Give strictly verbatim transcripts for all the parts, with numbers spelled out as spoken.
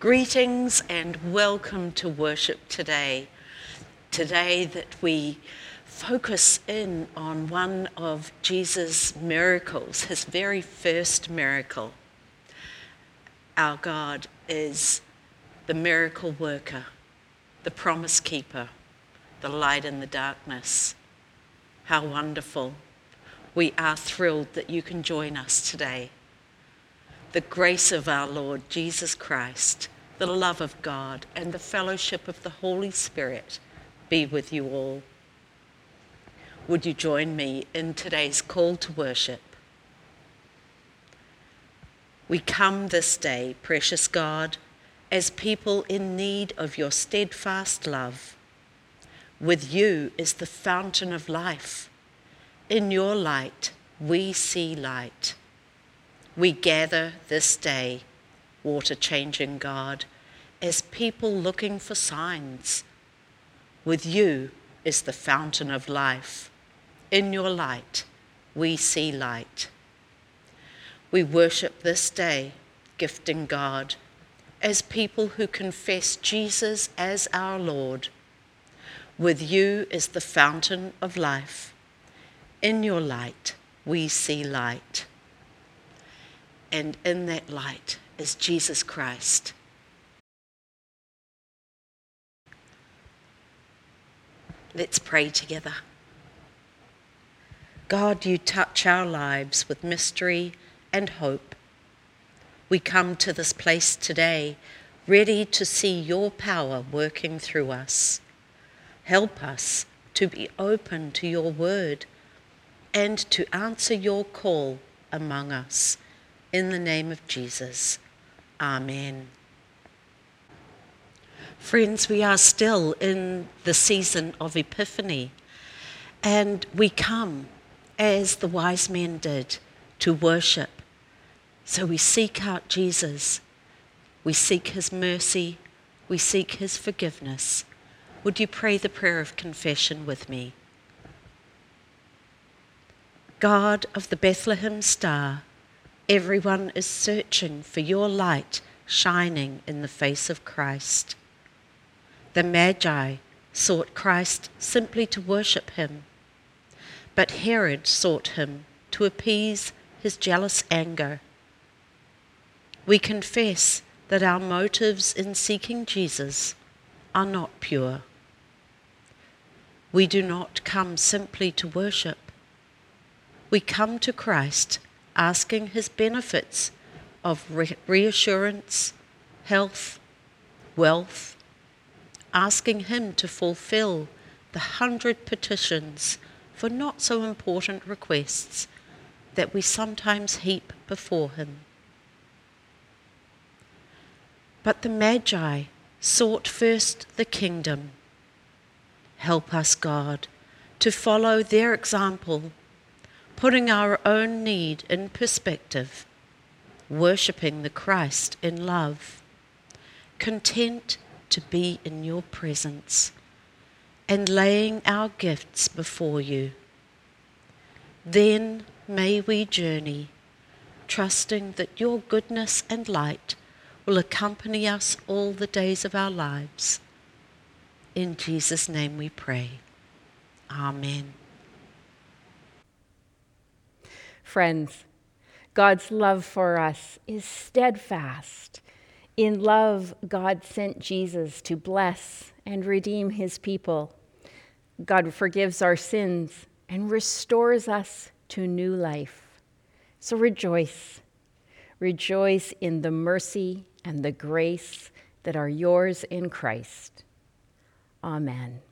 Greetings and welcome to worship today. Today that we focus in on one of Jesus' miracles, his very first miracle. Our God is the miracle worker, the promise keeper, the light in the darkness. How wonderful. We are thrilled that you can join us today. The grace of our Lord Jesus Christ, the love of God, and the fellowship of the Holy Spirit be with you all. Would you join me in today's call to worship? We come this day, precious God, as people in need of your steadfast love. With you is the fountain of life. In your light, we see light. We gather this day, water-changing God, as people looking for signs. With you is the fountain of life. In your light, we see light. We worship this day, gifting God, as people who confess Jesus as our Lord. With you is the fountain of life. In your light, we see light. And in that light is Jesus Christ. Let's pray together. God, you touch our lives with mystery and hope. We come to this place today, ready to see your power working through us. Help us to be open to your word and to answer your call among us. In the name of Jesus, Amen. Friends, we are still in the season of Epiphany, and we come as the wise men did to worship. So we seek out Jesus, we seek his mercy, we seek his forgiveness. Would you pray the prayer of confession with me? God of the Bethlehem star, everyone is searching for your light shining in the face of Christ. The Magi sought Christ simply to worship him, but Herod sought him to appease his jealous anger. We confess that our motives in seeking Jesus are not pure. We do not come simply to worship. We come to Christ asking his benefits of re- reassurance, health, wealth, asking him to fulfill the hundred petitions for not so important requests that we sometimes heap before him. But the Magi sought first the kingdom. Help us, God, to follow their example, putting our own need in perspective, worshipping the Christ in love, content to be in your presence, and laying our gifts before you. Then may we journey, trusting that your goodness and light will accompany us all the days of our lives. In Jesus' name we pray. Amen. Friends, God's love for us is steadfast. In love, God sent Jesus to bless and redeem his people. God forgives our sins and restores us to new life. So rejoice. Rejoice in the mercy and the grace that are yours in Christ. Amen.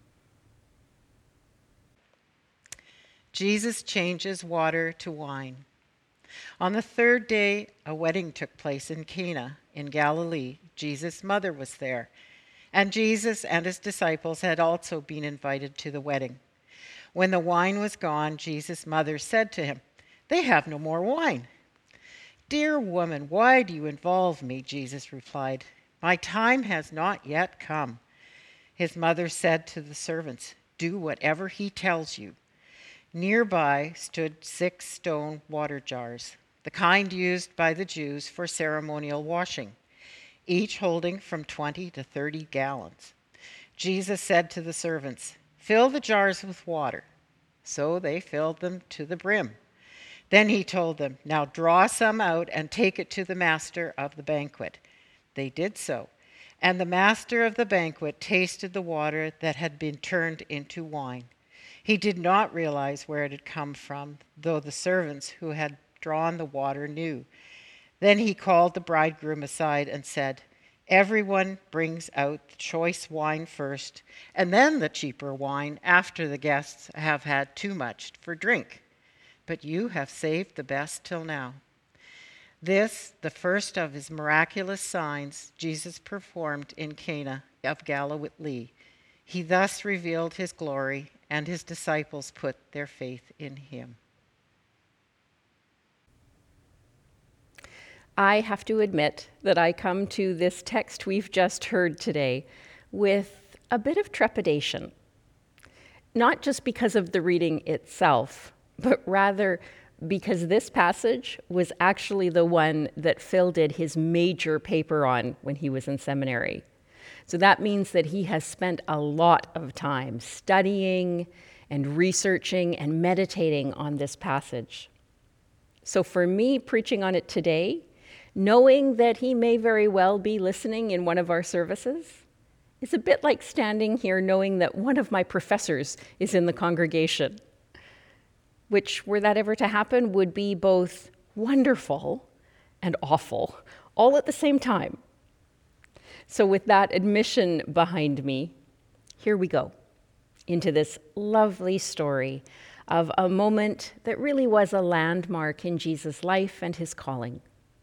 Jesus changes water to wine. On the third day, a wedding took place in Cana in Galilee. Jesus' mother was there, and Jesus and his disciples had also been invited to the wedding. When the wine was gone, Jesus' mother said to him, "They have no more wine." "Dear woman, why do you involve me?" Jesus replied. "My time has not yet come." His mother said to the servants, "Do whatever he tells you." Nearby stood six stone water jars, the kind used by the Jews for ceremonial washing. each holding from twenty to thirty gallons. Jesus said to the servants, "Fill the jars with water." So they filled them to the brim. Then he told them, "Now draw some out and take it to the master of the banquet." They did so, and the master of the banquet tasted the water that had been turned into wine. He did not realize where it had come from, though the servants who had drawn the water knew. Then he called the bridegroom aside and said, "Everyone brings out the choice wine first, and then the cheaper wine after the guests have had too much for drink. But you have saved the best till now." This, the first of his miraculous signs, Jesus performed in Cana of Galilee. He thus revealed his glory, and his disciples put their faith in him. I have to admit that I come to this text we've just heard today with a bit of trepidation. Not just because of the reading itself, but rather because this passage was actually the one that Phil did his major paper on when he was in seminary. So that means that he has spent a lot of time studying and researching and meditating on this passage. So for me, preaching on it today, knowing that he may very well be listening in one of our services, is a bit like standing here knowing that one of my professors is in the congregation, which, were that ever to happen, would be both wonderful and awful, all at the same time. So with that admission behind me, here we go, into this lovely story of a moment that really was a landmark in Jesus' life and his calling.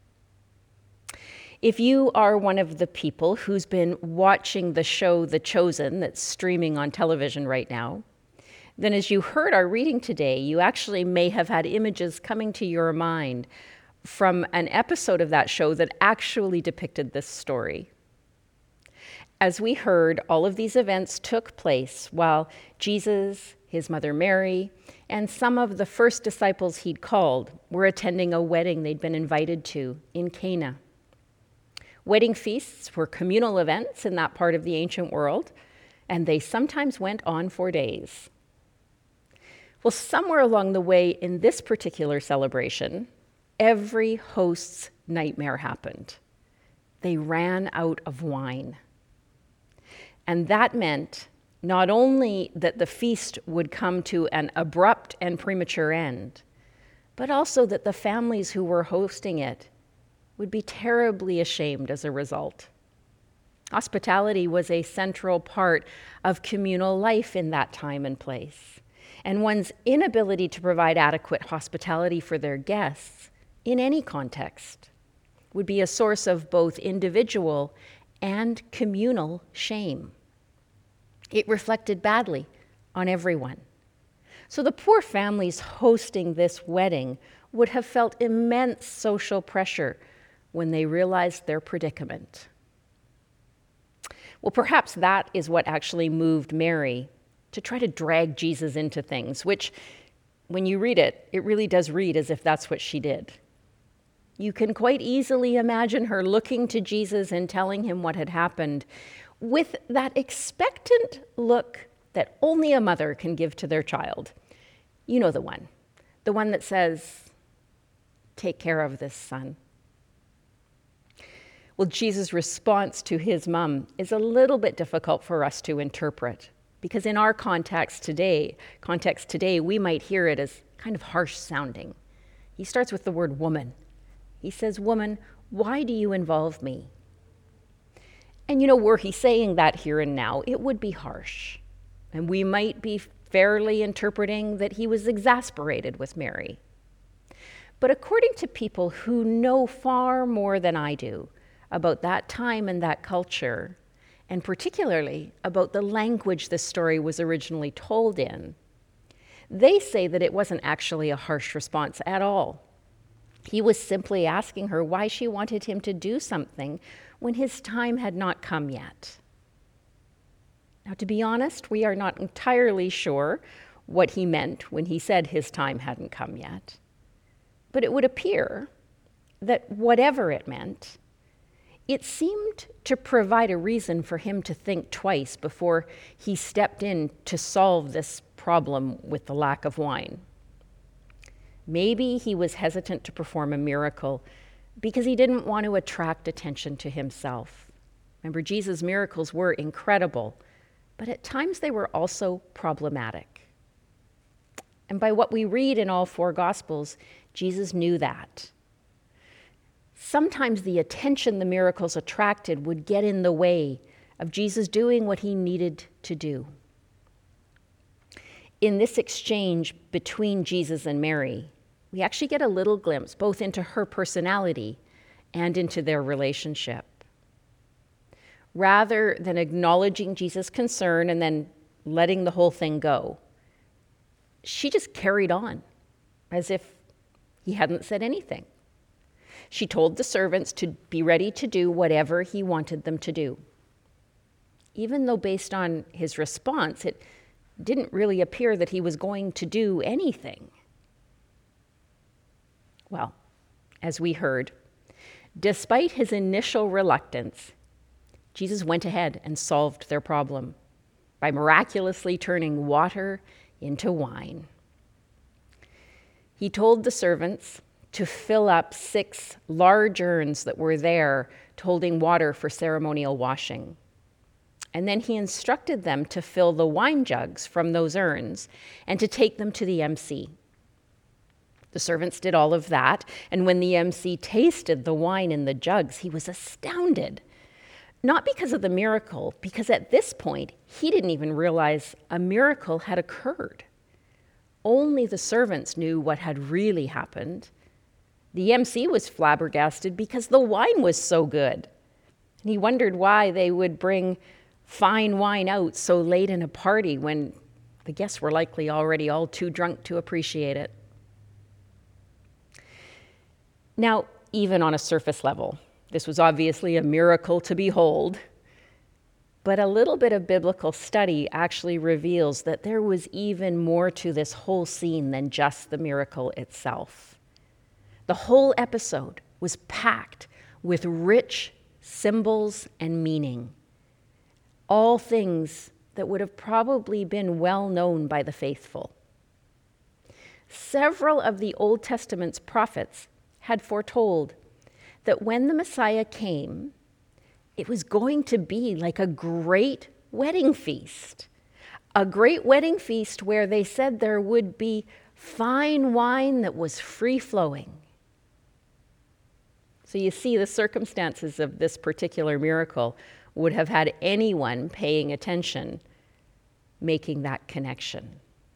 If you are one of the people who's been watching the show The Chosen that's streaming on television right now, then as you heard our reading today, you actually may have had images coming to your mind from an episode of that show that actually depicted this story. As we heard, all of these events took place while Jesus, his mother Mary, and some of the first disciples he'd called were attending a wedding they'd been invited to in Cana. Wedding feasts were communal events in that part of the ancient world, and they sometimes went on for days. Well, somewhere along the way in this particular celebration, every host's nightmare happened. They ran out of wine. And that meant not only that the feast would come to an abrupt and premature end, but also that the families who were hosting it would be terribly ashamed as a result. Hospitality was a central part of communal life in that time and place. And one's inability to provide adequate hospitality for their guests in any context would be a source of both individual and communal shame. It reflected badly on everyone. So the poor families hosting this wedding would have felt immense social pressure when they realized their predicament. Well, perhaps that is what actually moved Mary to try to drag Jesus into things, which, when you read it, it really does read as if that's what she did. You can quite easily imagine her looking to Jesus and telling him what had happened with that expectant look that only a mother can give to their child. You know the one, the one that says, "Take care of this son." Well, Jesus' response to his mom is a little bit difficult for us to interpret, because in our context today, context today, we might hear it as kind of harsh sounding. He starts with the word woman. He says, "Woman, why do you involve me?" And you know, were he saying that here and now, it would be harsh. And we might be fairly interpreting that he was exasperated with Mary. But according to people who know far more than I do about that time and that culture, and particularly about the language this story was originally told in, they say that it wasn't actually a harsh response at all. He was simply asking her why she wanted him to do something when his time had not come yet. Now, to be honest, we are not entirely sure what he meant when he said his time hadn't come yet. But it would appear that whatever it meant, It seemed to provide a reason for him to think twice before he stepped in to solve this problem with the lack of wine. Maybe he was hesitant to perform a miracle because he didn't want to attract attention to himself. Remember, Jesus' miracles were incredible, but at times they were also problematic. And by what we read in all four Gospels, Jesus knew that. Sometimes the attention the miracles attracted would get in the way of Jesus doing what he needed to do. In this exchange between Jesus and Mary, we actually get a little glimpse both into her personality and into their relationship. Rather than acknowledging Jesus' concern and then letting the whole thing go, she just carried on as if he hadn't said anything. She told the servants to be ready to do whatever he wanted them to do. Even though based on his response, it didn't really appear that he was going to do anything. Well, as we heard, despite his initial reluctance, Jesus went ahead and solved their problem by miraculously turning water into wine. He told the servants to fill up six large urns that were there holding water for ceremonial washing. And then he instructed them to fill the wine jugs from those urns and to take them to the M C. The servants did all of that, and when the M C tasted the wine in the jugs, he was astounded. Not because of the miracle, because at this point, he didn't even realize a miracle had occurred. Only the servants knew what had really happened. The M C was flabbergasted because the wine was so good. And he wondered why they would bring fine wine out so late in a party when the guests were likely already all too drunk to appreciate it. Now, even on a surface level, this was obviously a miracle to behold, but a little bit of biblical study actually reveals that there was even more to this whole scene than just the miracle itself. The whole episode was packed with rich symbols and meaning, all things that would have probably been well known by the faithful. Several of the Old Testament's prophets had foretold that when the Messiah came, it was going to be like a great wedding feast, a great wedding feast where they said there would be fine wine that was free-flowing. So you see, the circumstances of this particular miracle would have had anyone paying attention making that connection.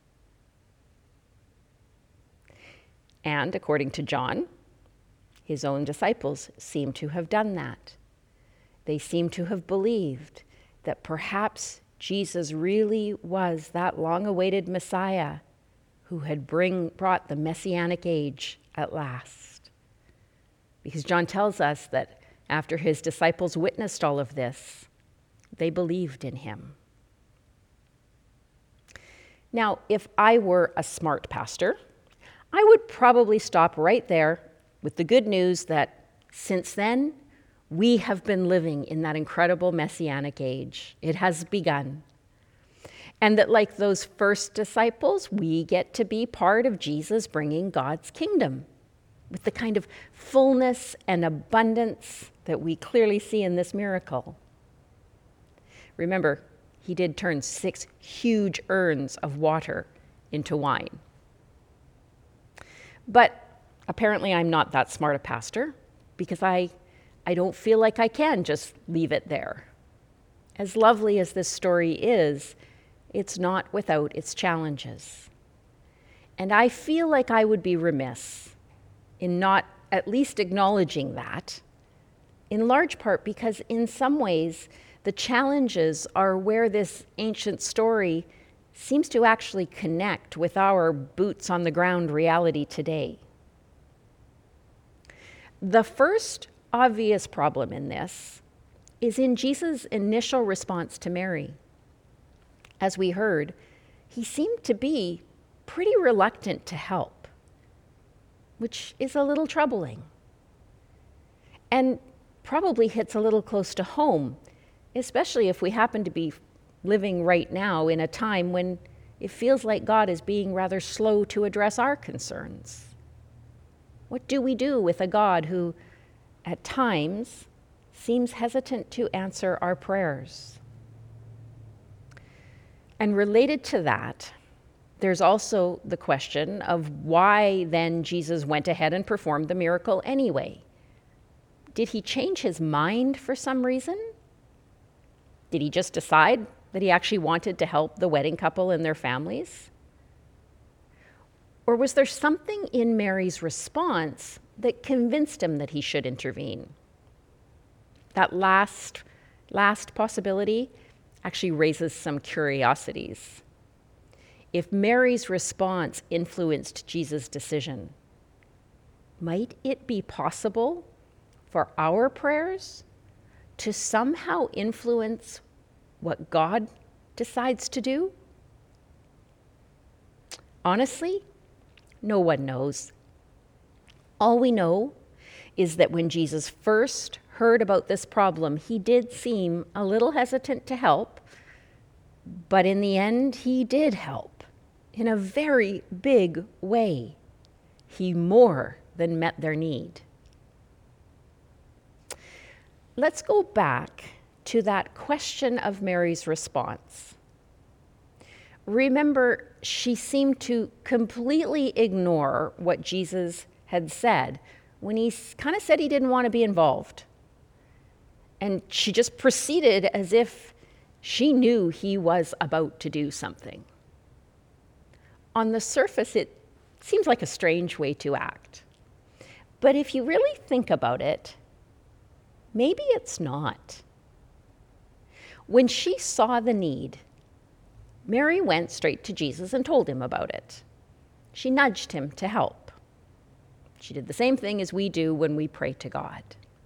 And according to John, his own disciples seem to have done that. They seem to have believed that perhaps Jesus really was that long-awaited Messiah who had bring, brought the Messianic age at last. Because John tells us that after his disciples witnessed all of this, they believed in him. Now, if I were a smart pastor, I would probably stop right there with the good news that since then, we have been living in that incredible Messianic age. It has begun. And that like those first disciples, we get to be part of Jesus bringing God's kingdom with the kind of fullness and abundance that we clearly see in this miracle. Remember, he did turn six huge urns of water into wine. But apparently I'm not that smart a pastor because I, I don't feel like I can just leave it there. As lovely as this story is, it's not without its challenges. And I feel like I would be remiss in not at least acknowledging that, in large part because in some ways, the challenges are where this ancient story seems to actually connect with our boots on the ground reality today. The first obvious problem in this is in Jesus' initial response to Mary. As we heard, he seemed to be pretty reluctant to help, which is a little troubling. And probably hits a little close to home, especially if we happen to be living right now in a time when it feels like God is being rather slow to address our concerns. What do we do with a God who, at times, seems hesitant to answer our prayers? And related to that, there's also the question of why then Jesus went ahead and performed the miracle anyway. Did he change his mind for some reason? Did he just decide that he actually wanted to help the wedding couple and their families? Or was there something in Mary's response that convinced him that he should intervene? That last, last possibility actually raises some curiosities. If Mary's response influenced Jesus' decision, might it be possible for our prayers to somehow influence what God decides to do? Honestly, no one knows. All we know is that when Jesus first heard about this problem, he did seem a little hesitant to help, but in the end, he did help in a very big way. He more than met their need. Let's go back to that question of Mary's response. Remember, she seemed to completely ignore what Jesus had said when he kind of said he didn't want to be involved. And she just proceeded as if she knew he was about to do something. On the surface, it seems like a strange way to act. But if you really think about it, maybe it's not. When she saw the need, Mary went straight to Jesus and told him about it. She nudged him to help. She did the same thing as we do when we pray to God.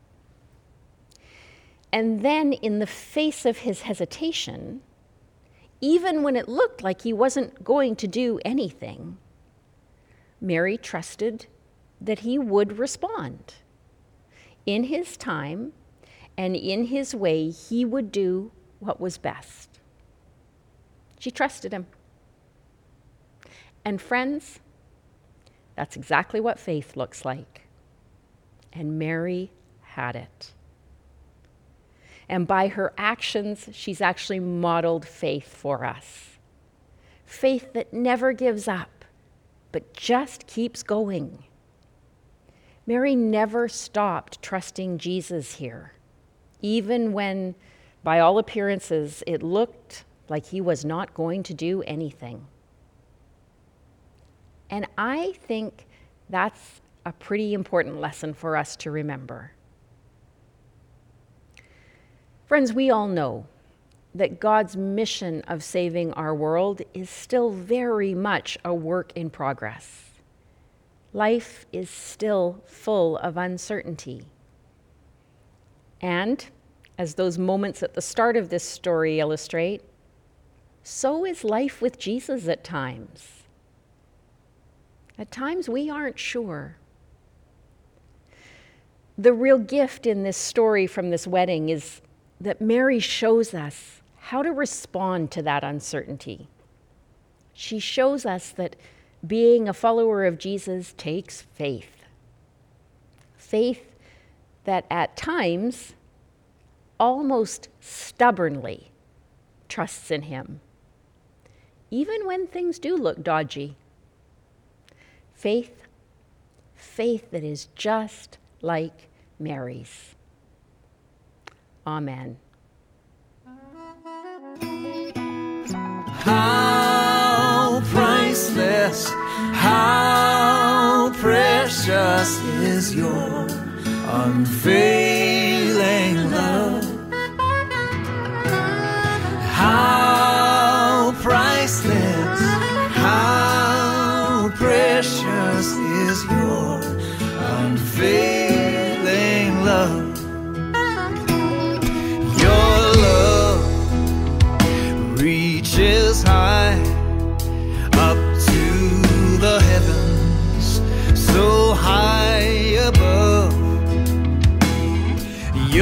And then, in the face of his hesitation, even when it looked like he wasn't going to do anything, Mary trusted that he would respond. In his time and in his way, he would do what was best. She trusted him. And friends, that's exactly what faith looks like. And Mary had it. And by her actions, she's actually modeled faith for us. Faith that never gives up, but just keeps going. Mary never stopped trusting Jesus here, even when, by all appearances, it looked like he was not going to do anything. And I think that's a pretty important lesson for us to remember. Friends, we all know that God's mission of saving our world is still very much a work in progress. Life is still full of uncertainty. And, as those moments at the start of this story illustrate, so is life with Jesus at times. At times we aren't sure. The real gift in this story from this wedding is that Mary shows us how to respond to that uncertainty. She shows us that being a follower of Jesus takes faith. Faith that at times, almost stubbornly, trusts in him, even when things do look dodgy. Faith, faith that is just like Mary's. Amen. How priceless, how precious is your unfailing love. How priceless, how precious is your unfailing love. Reaches high up to the heavens, so high above.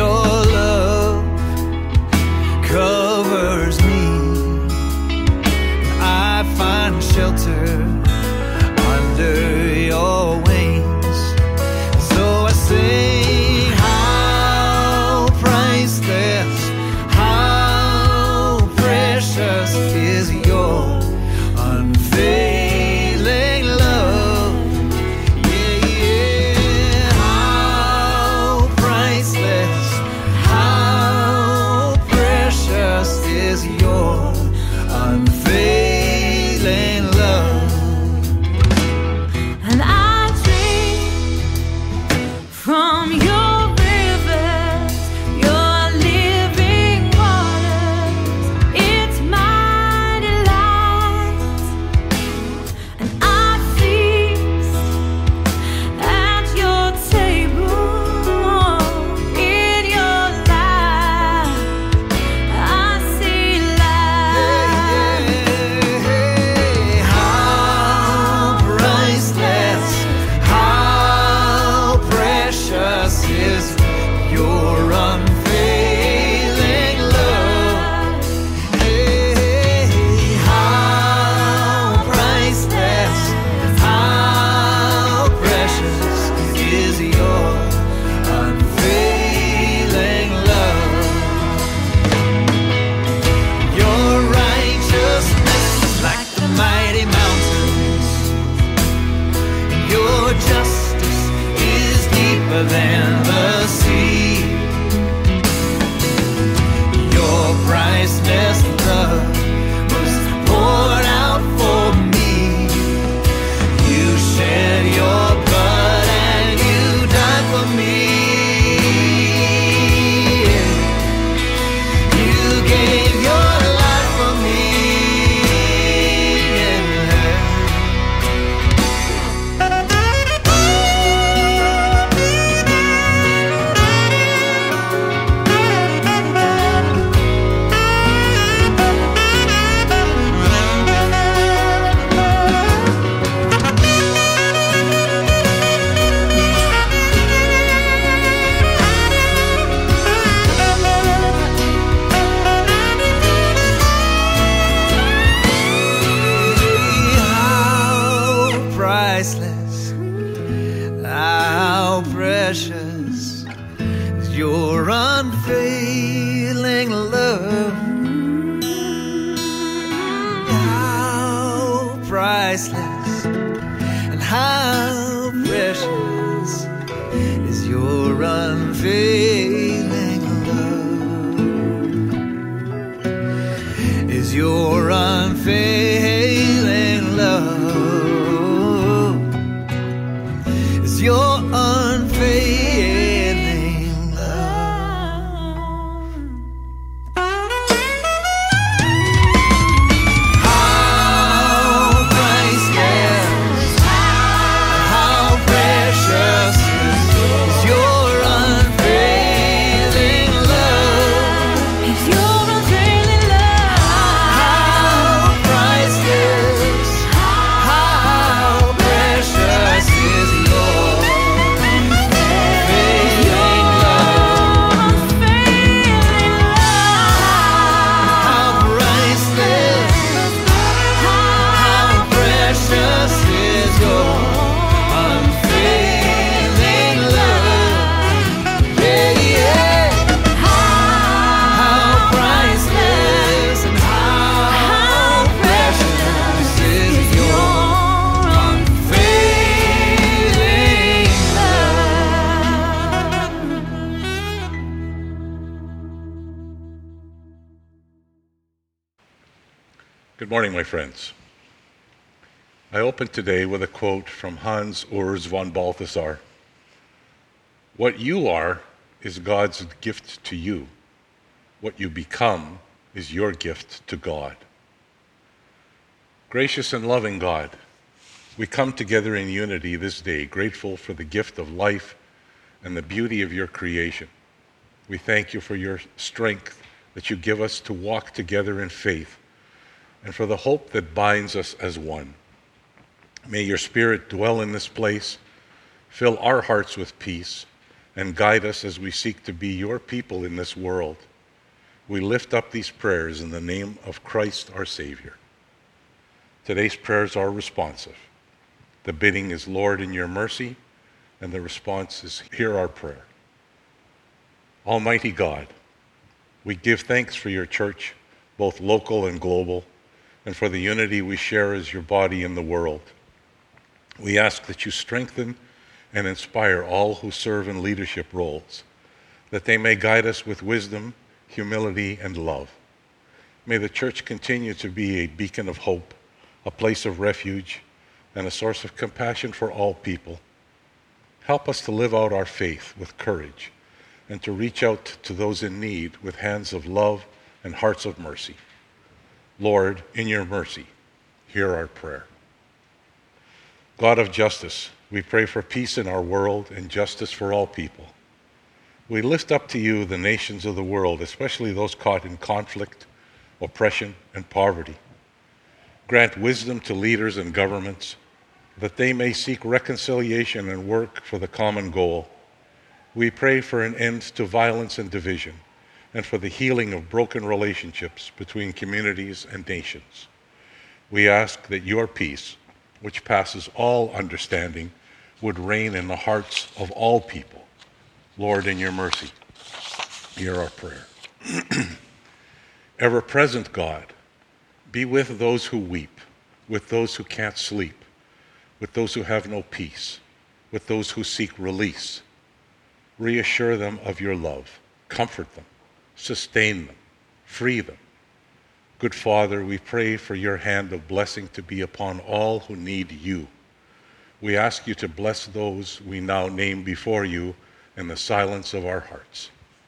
precious is your unfailing love. How priceless and how precious is your unfailing love. Is your unfailing love. Is your unfailing love. How priceless, how precious is your unfailing love. Is your unfailing love. How priceless, how precious is your unfailing love. How priceless, how precious is your unfailing love. Yeah, yeah. How priceless and how precious is your unfailing Good morning, my friends. I open today with a quote from Hans Urs von Balthasar. What you are is God's gift to you. What you become is your gift to God. Gracious and loving God, we come together in unity this day, grateful for the gift of life and the beauty of your creation. We thank you for your strength that you give us to walk together in faith, and for the hope that binds us as one. May your Spirit dwell in this place, fill our hearts with peace, and guide us as we seek to be your people in this world. We lift up these prayers in the name of Christ our Savior. Today's prayers are responsive. The bidding is, Lord, in your mercy, and the response is, hear our prayer. Almighty God, we give thanks for your church, both local and global, and for the unity we share as your body in the world. We ask that you strengthen and inspire all who serve in leadership roles, that they may guide us with wisdom, humility, and love. May the church continue to be a beacon of hope, a place of refuge, and a source of compassion for all people. Help us to live out our faith with courage and to reach out to those in need with hands of love and hearts of mercy. Lord, in your mercy, hear our prayer. God of justice, we pray for peace in our world and justice for all people. We lift up to you the nations of the world, especially those caught in conflict, oppression, and poverty. Grant wisdom to leaders and governments, that they may seek reconciliation and work for the common goal. We pray for an end to violence and division, and for the healing of broken relationships between communities and nations. We ask that your peace, which passes all understanding, would reign in the hearts of all people. Lord, in your mercy, hear our prayer. Ever-present God, be with those who weep, with those who can't sleep, with those who have no peace, with those who seek release. Reassure them of your love, comfort them, sustain them, free them. Good Father, we pray for your hand of blessing to be upon all who need you. We ask you to bless those we now name before you in the silence of our hearts.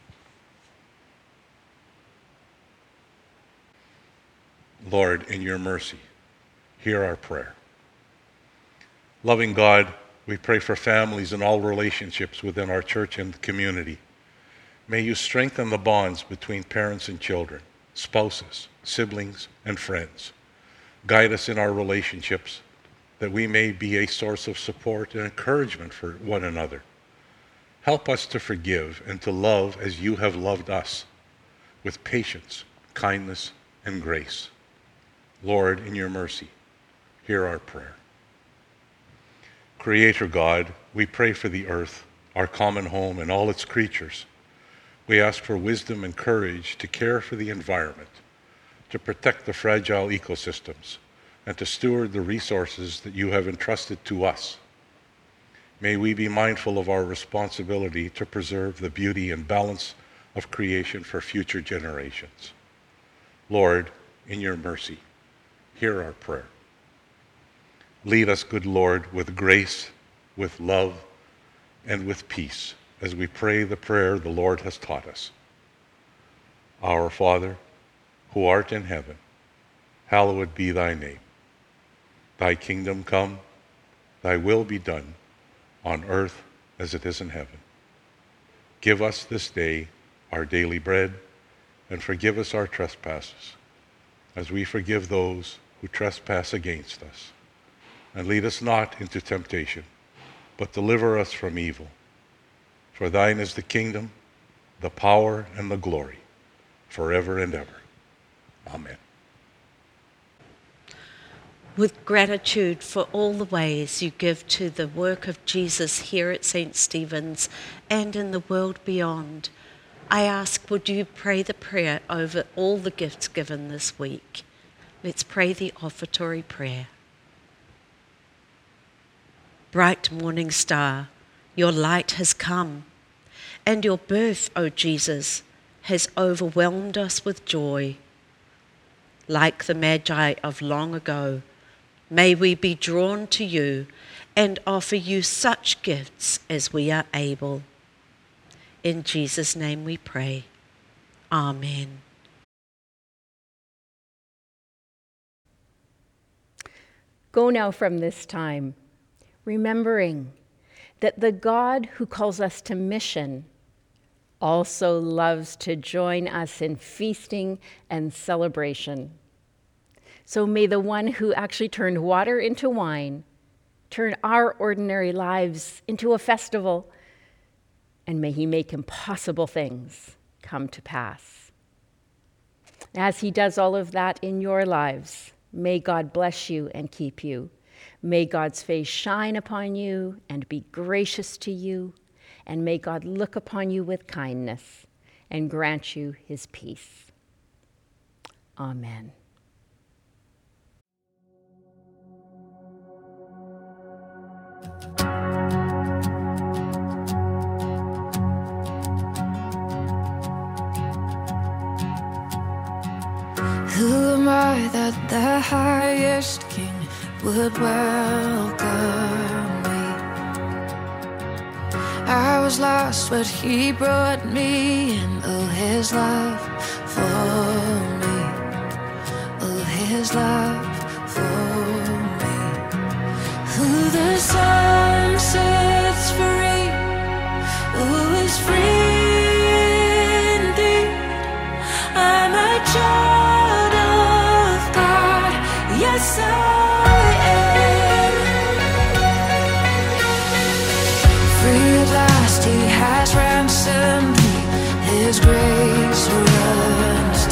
Lord, in your mercy, hear our prayer. Loving God, we pray for families and all relationships within our church and community. May you strengthen the bonds between parents and children, spouses, siblings, and friends. Guide us in our relationships, that we may be a source of support and encouragement for one another. Help us to forgive and to love as you have loved us, with patience, kindness, and grace. Lord, in your mercy, hear our prayer. Creator God, we pray for the earth, our common home, and all its creatures. We ask for wisdom and courage to care for the environment, to protect the fragile ecosystems, and to steward the resources that you have entrusted to us. May we be mindful of our responsibility to preserve the beauty and balance of creation for future generations. Lord, in your mercy, hear our prayer. Lead us, good Lord, with grace, with love, and with peace, as we pray the prayer the Lord has taught us. Our Father, who art in heaven, hallowed be thy name. Thy kingdom come, thy will be done, on earth as it is in heaven. Give us this day our daily bread, and forgive us our trespasses, as we forgive those who trespass against us. And lead us not into temptation, but deliver us from evil. For thine is the kingdom, the power, and the glory, forever and ever. Amen. With gratitude for all the ways you give to the work of Jesus here at Saint Stephen's and in the world beyond, I ask, would you pray the prayer over all the gifts given this week? Let's pray the offertory prayer. Bright morning star, your light has come, and your birth, O Jesus, has overwhelmed us with joy. Like the Magi of long ago, may we be drawn to you and offer you such gifts as we are able. In Jesus' name we pray. Amen. Go now from this time, remembering that the God who calls us to mission also loves to join us in feasting and celebration. So may the one who actually turned water into wine turn our ordinary lives into a festival, and may he make impossible things come to pass. As he does all of that in your lives, may God bless you and keep you. May God's face shine upon you and be gracious to you, and may God look upon you with kindness and grant you his peace. Amen. Who am I that the highest king would welcome me? I was lost, but he brought me in. Oh, his love for me. Oh, his love for me. Who the sun sets free, who is free indeed. I'm a child of God, yes I am. Free at last, he has ransomed me, his grace runs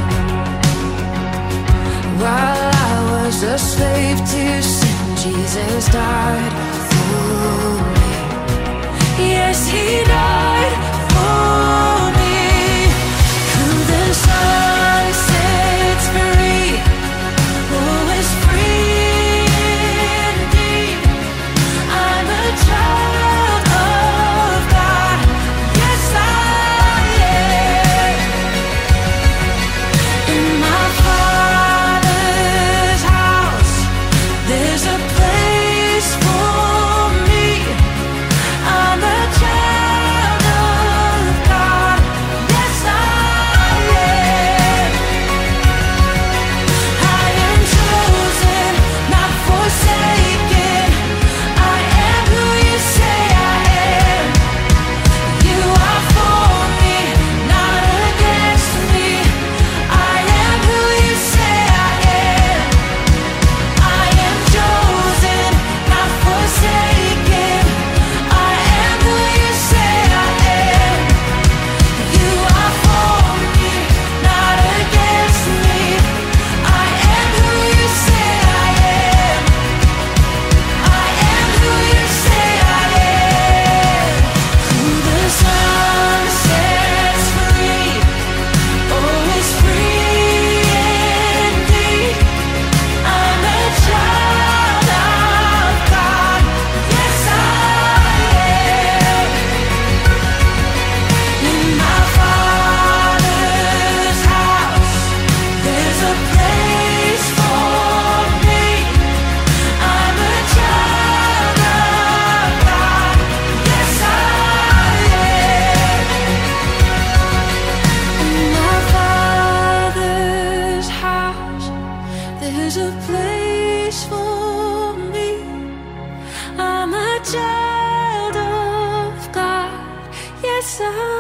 deep. While I was a slave to sin, Jesus died for me. Yes, he died for me. Who the sun sets free, who is free indeed. I'm a child of God, yes I am. In my Father's house, there's a place for me. I'm a child presence.